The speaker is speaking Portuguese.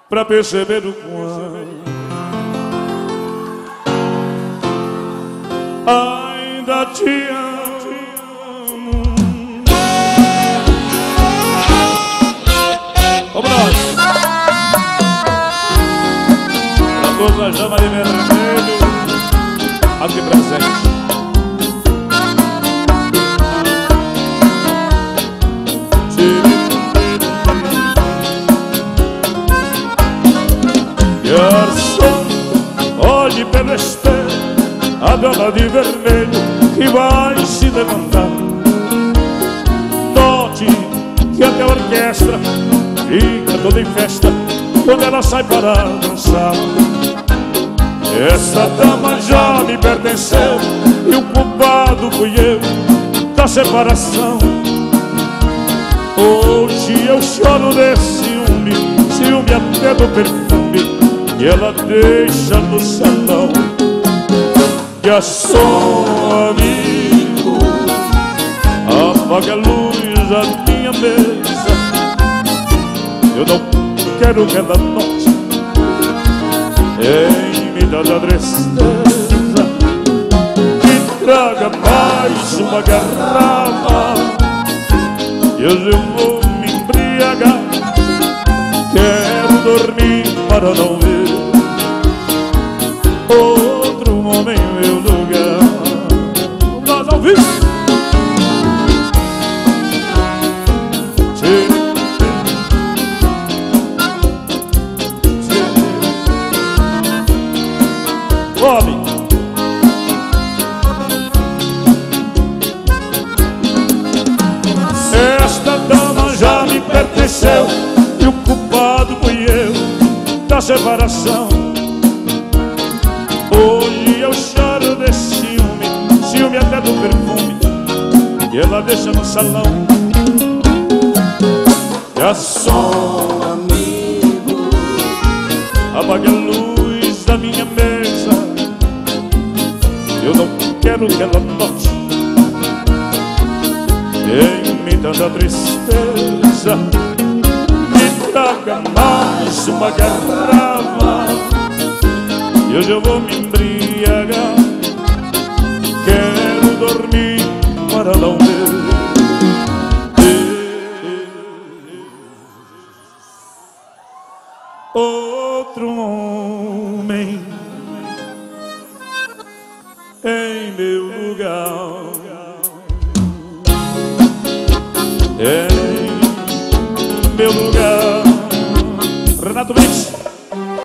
pra perceber o quanto ainda te amo. Vamos nós. Pra todos a chama de vermelho aqui presente. Garçom, olhe pelo espelho a dama de vermelho que vai se levantar. Note que até a orquestra fica toda em festa quando ela sai para dançar. Essa dama já me pertenceu e o culpado fui eu da separação. Hoje eu choro de ciúme, ciúme até do perfume que ela deixa no salão. Garçom amigo, apaga a luz da minha mesa. Eu não quero que ela note em me dar a tristeza. Me traga mais uma garrafa e hoje eu vou me embriagar. Quero dormir para não ver outro homem em meu lugar. Nós ao vivo. Sobe. Esta dama já me pertenceu e o culpado fui eu da separação. Hoje eu choro de ciúme, ciúme até do perfume que ela deixa no salão. Garçom amigo, apague a luz da minha mesa. Eu não quero que ela note em me tanta tristeza. Me traga mais uma garrafa e hoje eu vou me embriagar. Quero dormir para não ver outro homem em meu lugar. Em meu lugar. Renato Mix.